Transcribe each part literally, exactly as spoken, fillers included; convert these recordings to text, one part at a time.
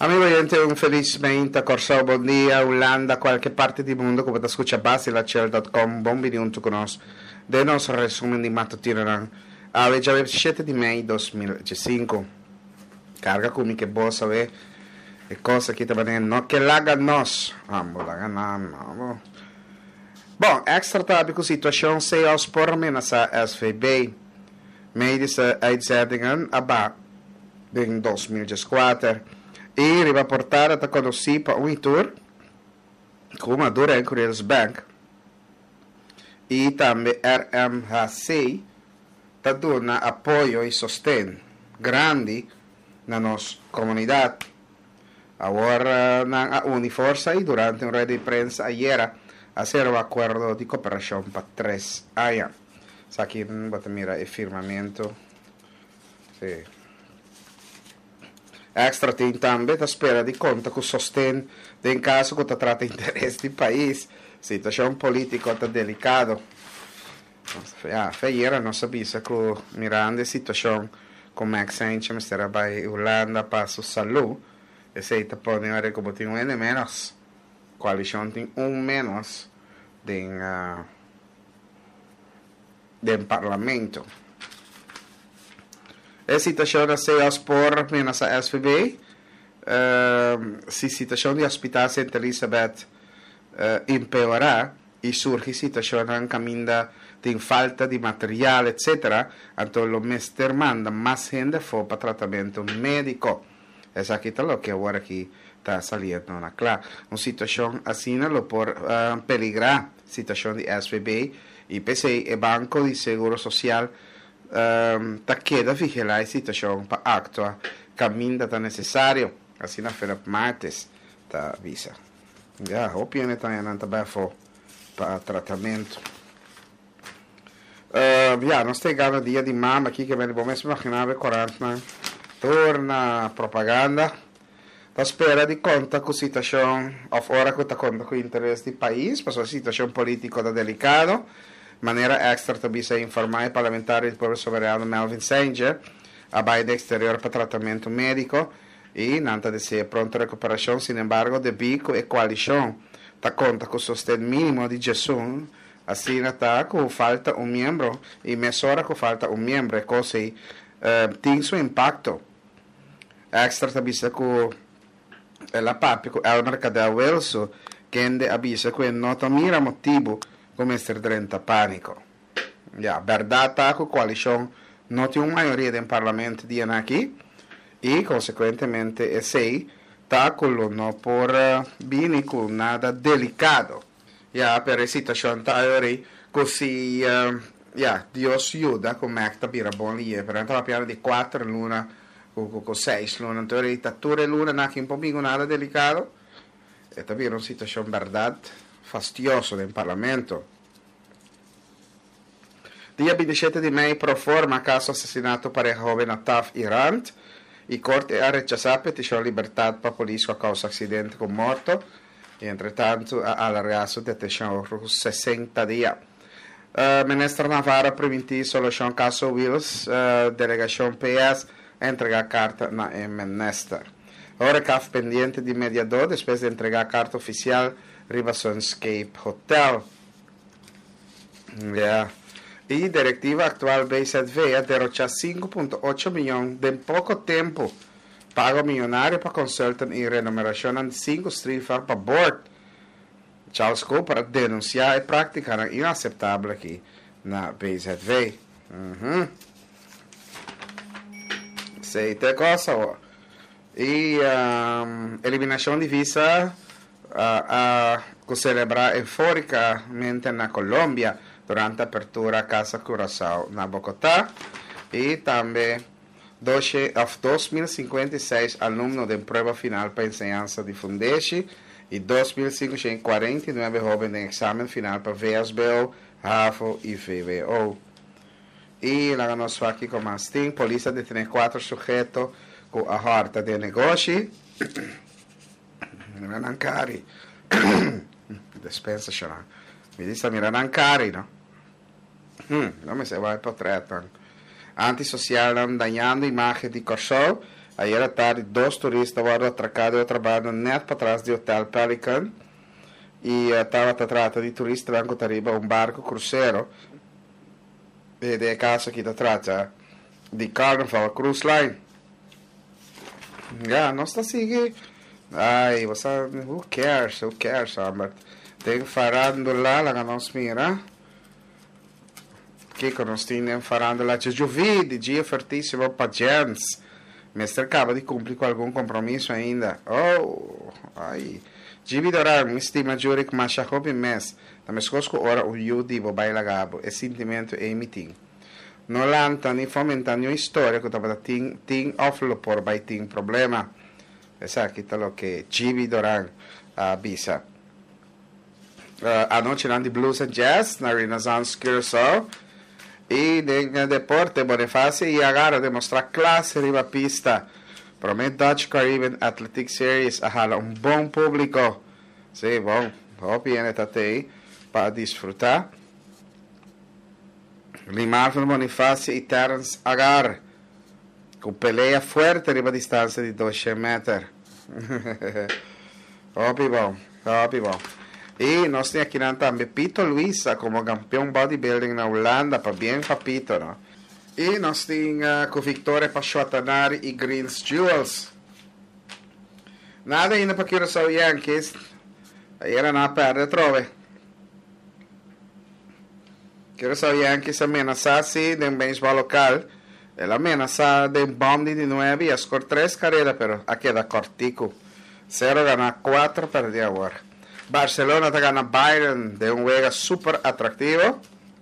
Amigo oyente, un feliz veinta Corsao, bom dia, Holanda, qualquer parte do mundo, como te escucha basilachel ponto com, bom minuto conosco. De nosso resumo de matutino, a dia ventissete di maio duemilaventicinco. Carga comigo que boa saber e coisa que também não que laga nós. Vamos laga não. Bom, extra tópico situação se aos por menos a S V B. Medische uitzendingen aba in duemilaventiquatro. E riportare da conosci per un tour come dura in Correios Bank e também R M H C ta dona apoio e sostén grande na nossa comunidade. Agora na Uniforça e durante uma rede de prensa ayer hacer um acordo de cooperação para três anos. Aqui vamos mirar o firmamento. Sim. Extra tem também a espera de conta com o sostén em caso que trata interesse do país. Situação política está delicada. Ah, feira não sabia que mirando a situação como é que se enche, mas era para a Holanda para a saúde. E se está podendo como tem um N menos, coalição tem um menos de uh, do parlamento. A situação da C E O S por menos a S V B, uh, se a situação de hospital Saint Elizabeth uh, empeorar e surge a situação em caminho de falta de material, etcétera, então o mestre manda mais gente for para tratamento médico. É aqui está o que agora aqui está saliendo na clara. Uma situação assim não por uh, peligrar situação de S V B e P C e Banco de Seguro Social Um, ta queda vigilar a situação para actuar caminho está necessário assim na feira martes ta visa já o piano também não está para tratamento uh, já nós chegamos no dia de mama aqui que me vamos imaginar quarenta torna propaganda ta espera de conta com a situação of hora que está conta com o interesse do país para a situação política está delicada. Maneira extra também se informar parlamentar do povo soberano Melvin Sanger, a baía de exterior para tratamento médico e nanta de ser pronta recuperação, sin embargo, de bico e coalição ta conta com o sostén mínimo de Jesus, assim está com falta um membro e mesora com falta um membro, e così uh, tem seu impacto. Extra também se com la papi com Elmer Cadel Wilson, que avisa que não mira motivo come essere drenta panico. Ja, verdade, a coalição não tem uma maioria do parlamento de aqui e, consequentemente, sei está com não por bem com nada delicado. Ja, per a situação está aí, così, uh, ja, Deus ajuda como é que está bem bom lì, per entrar a piano di quattro luna, con, con sei luna, in teoria, tature luna, aqui um pouquinho nada delicado, e está bem uma situação verdade, fastidioso del Parlamento. Dia ventisette di maio pro forma caso assassinato para il giovane Ataf Irant. I corte ha rechazato petizione libertà per polizia a causa accidente con morto. E entretanto ha allargato detenzione per sessanta dias. Uh, Ministro Navarro preventivo solução caso Wills, uh, delegação P S, entrega a carta na Minister. Ora caf pendiente di mediador, depois de entregar a carta oficial Riverson Escape Hotel. Yeah. E diretiva atual B Z V a derrochar cinco vírgula oito milhões em pouco tempo. Pago milionário para consultant e remuneração de cinco estrelas para board. Charles Cole para denunciar e praticar inaceitável aqui na B Z V. Uhum. Sei tem coisa, ó. E um, eliminação de visa a, a celebrar euforicamente na Colômbia durante a apertura da Casa Curaçao na Bogotá e também dois mil e cinquenta e seis alunos de prova final para ensinança de Fundeci e dois mil quinhentos e quarenta e nove jovens em exame final para V S B O, RAFO e V B O. E lá nós aqui com mais tem, polícia detém quatro sujeitos com a horta de negócio. Mirancari. Dispensa chorar. Mi dice Mirancari, no? Hmm, não me se vai para trás. Antissocial dañando imagen de Corsou Aí à tarde, dois turistas foram atracados e outra banda net para trás do Hotel Pelican. E estava uh, tratta di turisti branco arriba un barco crucero. Ed è caso che ti tratta di Carnival Cruise Line. Ja, non sta sì. Ai, você, who cares, who cares, Albert? Tem farandola, la che non smira. Che non stiamo farandola, c'è giovidi, dia fortissimo per Jens. Mi cercava di compiere qualcun compromesso ainda. Oh, ai. Gibi dorar, mi stima jurik machakobi mes. Da mescosko ora o yudi vo bailagabo e sentimento e emiting. No lanta ni fomenta ni storia che tava ting ting offlo por by ting problema. Esa kita lo che Gibi dorar uh, bisa. Uh, anoche nandi blues and jazz na Renaissance Curacao. E nel deporte Bonifacio e agora demonstra classe riva pista. Para mim, Dutch Caribbean Athletic Series ahala um bom público. Sim, bom. Hopiene tatei para desfrutar. Marvin Bonifacio e Terence Agar. Com peleia forte riva distância de duecento metros. Hopi bom. Hopi bom. E nós temos aqui também Pito Luisa como campeão bodybuilding na Holanda, para bem papito, não? E nós temos uh, com Victoria Pachuatanari e Greens Jewels. Nada ainda para Curaçao Yankees. Aí era na perda, trove. Curaçao Yankees ameaçasse de um beisebol local. Ela ameaça de um bomb de nove e score três carreiras, pero aqui da cortico. Zero gana quatro, perde agora. Barcelona está ganando Bayern de um juego super atrativo.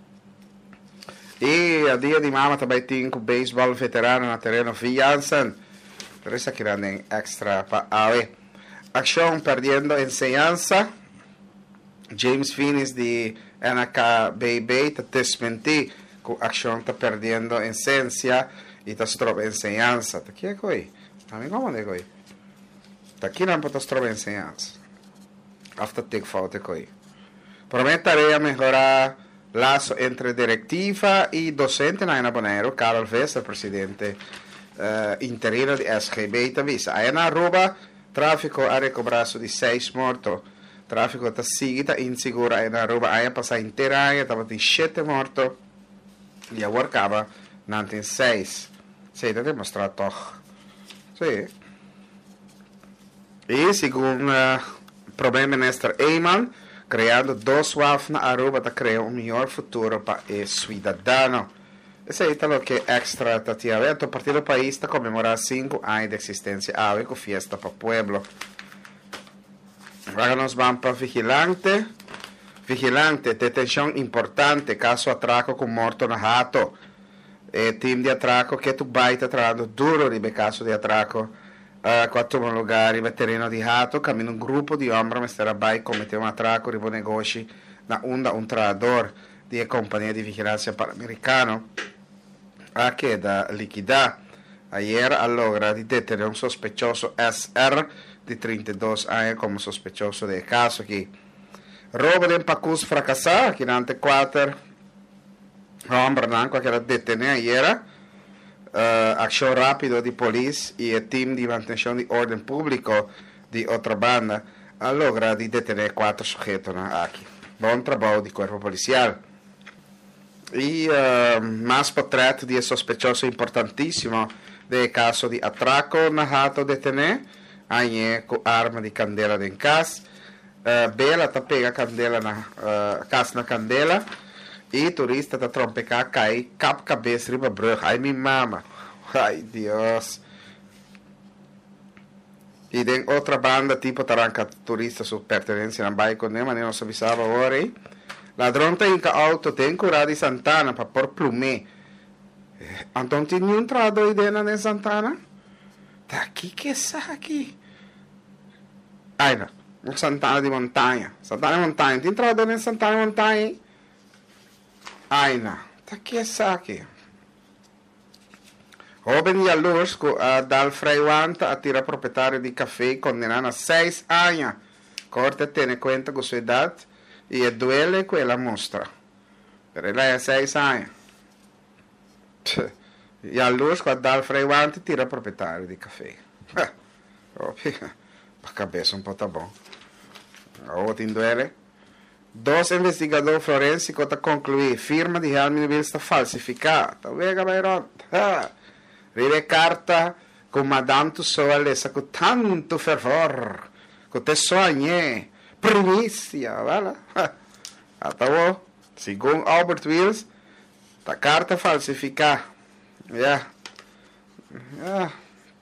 E a dia de mama também tem com beisebol veterano na terreno Villansen. Por isso aqui tem extra para A E. Ação perdendo enseñança. James Finis de N K B B está desmentir que a ação está perdendo essência e está se trova enseñança. Está aqui é coi. A mim como é coi? Está aqui não está se trova enseñança. After take falta coi. Prometerei a melhorar laço entre diretiva e docente na Bonaire. Carol Vesta, presidente uh, interino di S G B, avvisa. A na Aruba, tráfico ha recobrato di seis mortos. Tráfico está seguita insegura a na Aruba. A passata intera anno, stava di sette mortos. E a workava nanti seis. Sì, è dimostrato. Sì. E secondo uh, problemi Néstor Eyman, criando dois waves na Aruba para criar um melhor futuro para o cidadão. Esse é o que extra está havendo. A partir do país está comemorando cinco anos de existência ave com festa para o povo. Agora nós vamos para vigilante. Vigilante, detenção importante, caso atraco com morto na rato. E time de atraco que tu vai estar trabalhando duro de caso de atraco. Uh, quattro lugar in terreno di Hato, cammina un gruppo di uomini che stavano commettendo un attracco di negozi da un, un traditore di compagnia di vigilanza panamericano a che da liquidare. Ieri allora di detenere un sospechoso S R di trentadue anni come sospechoso del caso che roba di impacus fracassata che nante quattro uomini che era detenuto ieri. Uh, ação rápido de polícia e o time de manutenção de ordem público de outra banda a lograr de deter quatro sujeitos aqui. Bom trabalho de corpo policial. E uh, mais portreto de sospechoso importantíssimo do caso de atraco na rato detener aí com arma de candela em casa. Uh, Bela tá pega candela na uh, casa na candela. E turista tá trompecar cai cap cabeça riba brug. Ai mi mama. Ai Deus. E tem outra banda tipo taranca turista su pertenência na bike né, mas não se avisava agora. Ladrão tem que auto tem curado de Santana para por plume. Então tem entrado aí dentro de Santana? Tá aqui que é aqui? Ai não. Santana de montanha. Santana de montanha. Tem entrado em Santana de montanha? Aina, tá aqui essa aqui. Jovem e luz a dal freiwanta a tira proprietário de café condenado a seis anos. Corte tiene conta com sua idade e duele com ela mostra. Pero ela é seis anos. E a luz, quando dá o freio tira o proprietário de café. Para a cabeça um pouco tá bom. A outra induele. Dois investigadores forensicos estão concluídos. Firma de Helmin Wills está falsificada. Tá vendo, Bayron? Ride carta com Madame Tussauds lesa com tanto fervor. Com te sonhei. Primícia, vale? Ah, tá bom. Segundo Albert Wills, a carta falsificada. Yeah. Yeah.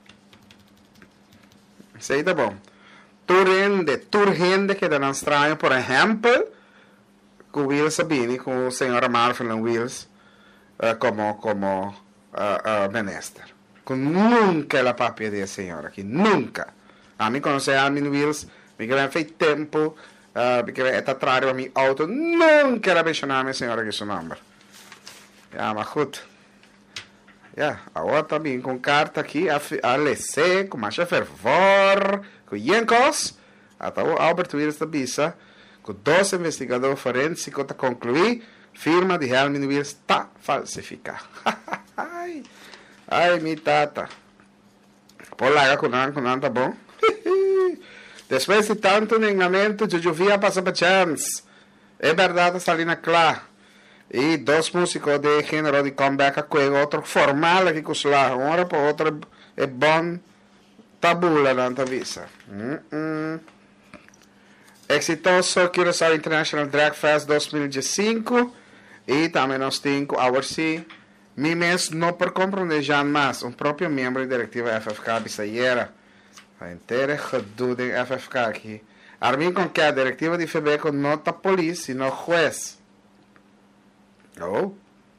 Sei, tá bom. Turrende, turrende que dá estranho, por exemplo, com Wills Sabini, com a senhora Marfelin Wills, uh, como, como uh, uh, minister. Com nunca a papia da senhora aqui, nunca. A mim conhece a Armin Wills, me que vem feito tempo, uh, me que vem atrás a minha auto, nunca era mencionar a minha senhora aqui seu nome. Ja, mas goed. Ja, agora também com carta aqui, a, a L C, com mais fervor, com Jenkos, até o Albert Wills da Bisa, com dois investigadores forensicos para concluir, firma de Helmin Wills está falsificada. ai, ai, mi tata. Pô, larga com nada, com nada, tá bom? Depois de tanto enganamento, Jujuvia passa para chance. É verdade, Salina Clara. E dois músicos de gênero de comeback a juego, outro formal aqui com lá, uma hora para outra é bom tabula na visa. Mm -mm. Exitoso Curaçao International Drag Fest dois mil e cinco e também nós temos agora sim, Mimes não por compreender já mais, um próprio membro da diretiva F F K Bisayera. A inteira reduda em F F K aqui. Armin com que a diretiva de F B C não está polícia, sino juez. Oh.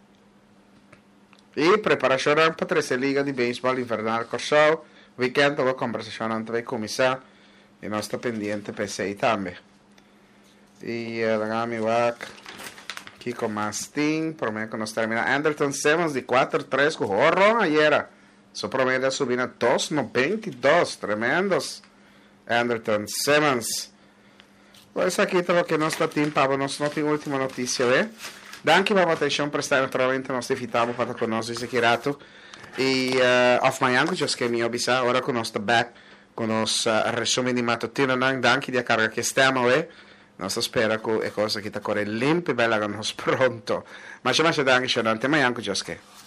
E preparação para a terceira liga de beisebol invernal Curaçao. Weekend a conversação entre vai começar e nós está pendente para isso aí também. E a Gami Wak aqui com Mastin, prometo que nós terminamos. Anderton Simmons de quatro a três com horror ayer. Su promedio de subir a dos noventa e dois, tremendos. Anderton Simmons. Pues aqui está o que nós está timpando, nós não temos última notícia, né? Danke per atenção prestar naturalmente nós evitamos para conosco esse quirato e uh, of my language os que mi obisa ora con nostro back con nos uh, resume di mattino nan danke di carga che stiamo e nostra spera che è cosa che ta corre limpi bella con nos pronto ma ci manca danke shonante ma anche giusto